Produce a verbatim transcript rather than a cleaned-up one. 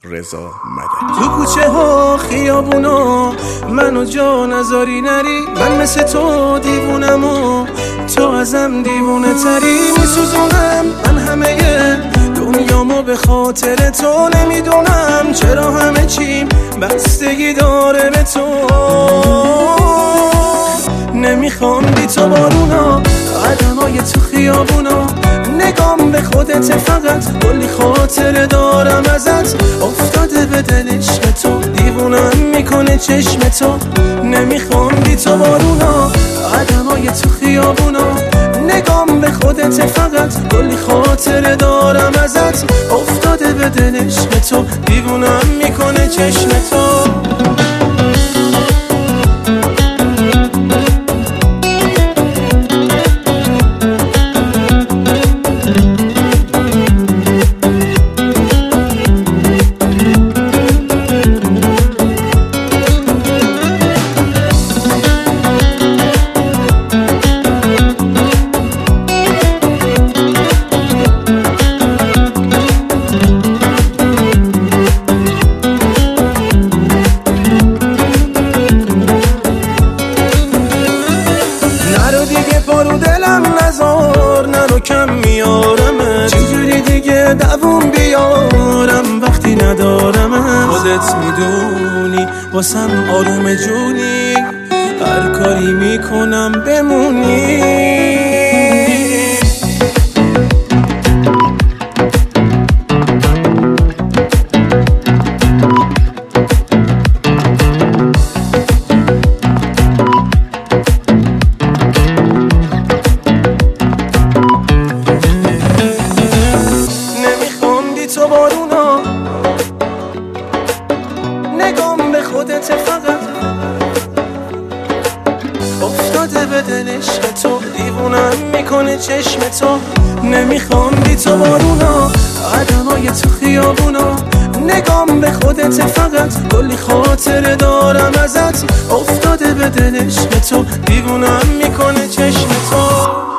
رضا مدنی. تو کوچه ها خیابونا منو جا نذاری نری، من مثل تو دیوونم و تو ازم دیوونه تری. میسوزونم من همه دنیامو به خاطر تو، نمیدونم چرا همه چیم بستگی داره به تو. نمیخوام بی تو بارونا، قدمای تو خیابونا، نگام به خودت فقط کلی خاطره دارم ازت. افتاده به دل عشق تو، دیوونم میکنه چشم تو. نمیخوام بی تو بارونا، قدمای تو خیابونا، نگام به خودت فقط کلی خاطره دارم ازت. افتاده به دل عشق تو، دیوونم میکنه چشم تو. بارو دلم نزار، نرو کم میارمه، چجوری دیگه دووم بیارم وقتی ندارمه. خودت میدونی واسم آروم جونی، هر کاری میکنم بمونی. تو بارونا، نگام به خودت فقط افتاده به دل عشق تو، دیوونم میکنه چشم تو. نمیخوام بی تو بارونا، قدمای تو خیابونا، نگام به خودت فقط کلی خاطره دارم ازت. افتاده به دل عشق تو، دیوونم میکنه چشم تو.